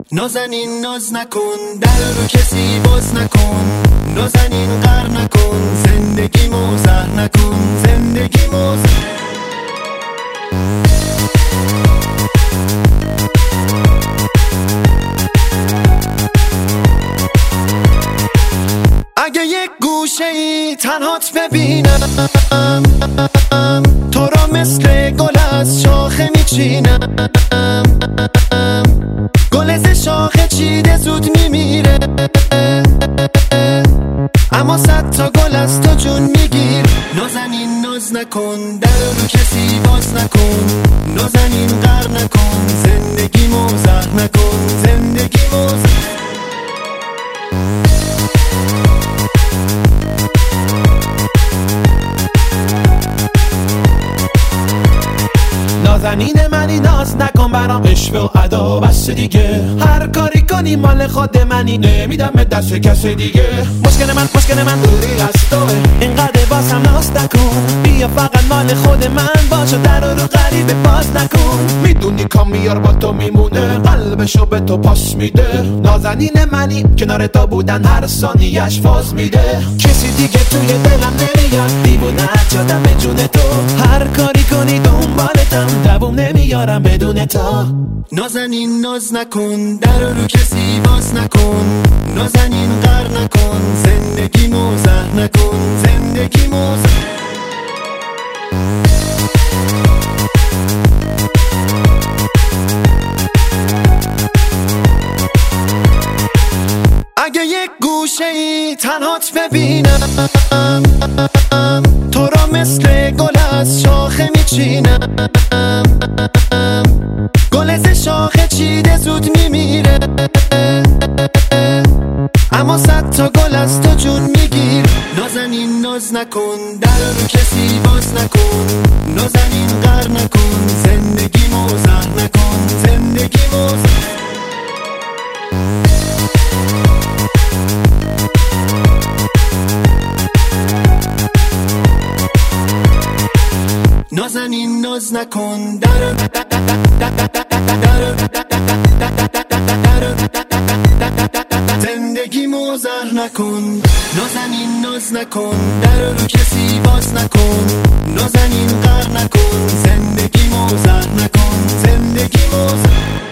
نازنین ناز نکن، در رو کسی باز نکن، نازنین قهر نکن، زندگیمو زهر نکن، زندگیمو اگه یک گوشه ای تنهات ببینم، تو را مثل گل از شاخه میچینم، گل ز شاخه چیده زود میمیره، اما 100 تا گل از تو جون میگیر. نازنین ناز نکن، در رو کسی باز نکن، نازنین قهر نکن، زندگیمو زهر نکن، زندگیمو نازنین منی، ناز نکن برام عشق و ادا بس دیگه، هر کاری کنی مال خود منی، نمیدم به دست کسی دیگه. مشکل من دوری از توه، اینقدر بازم ناز نکن، بیا فقط مال خود من باش و در رو غریبه باز نکن. میدونی کامیار با تو میمونه، قلبشو به تو پاس میده. نازنین منی، کنار تو بودن هر ثانیه‌اش فاز میده. کسی دیگه توی دلم نمیاد، دیوونه شدم به جون تو، هر کاری کنی دنبالتم، دووم نمیارم بدون تو. نازنین ناز نکن، در رو کسی باز نکن، نازنین قهر نکن، زندگیمو زهر نکن، زندگیمو اگه یک گوشه ای تنهات ببینم، تو را مثل گل از شاخه میچینم، گل ز شاخه چیده زود میمیره، اما 100 تا گل از تو جون میگیر. نازنین ناز نکن، در رو کسی باز نکن، نازنین قهر نکن، زندگیمو زهر نکن، زندگیمو نازنین ناز نکن، زندگیمو زهر نکن. نازنین ناز نکن، در رو کسی باز نکن، نازنین قهر نکن، زندگیمو زهر نکن، زندگیمو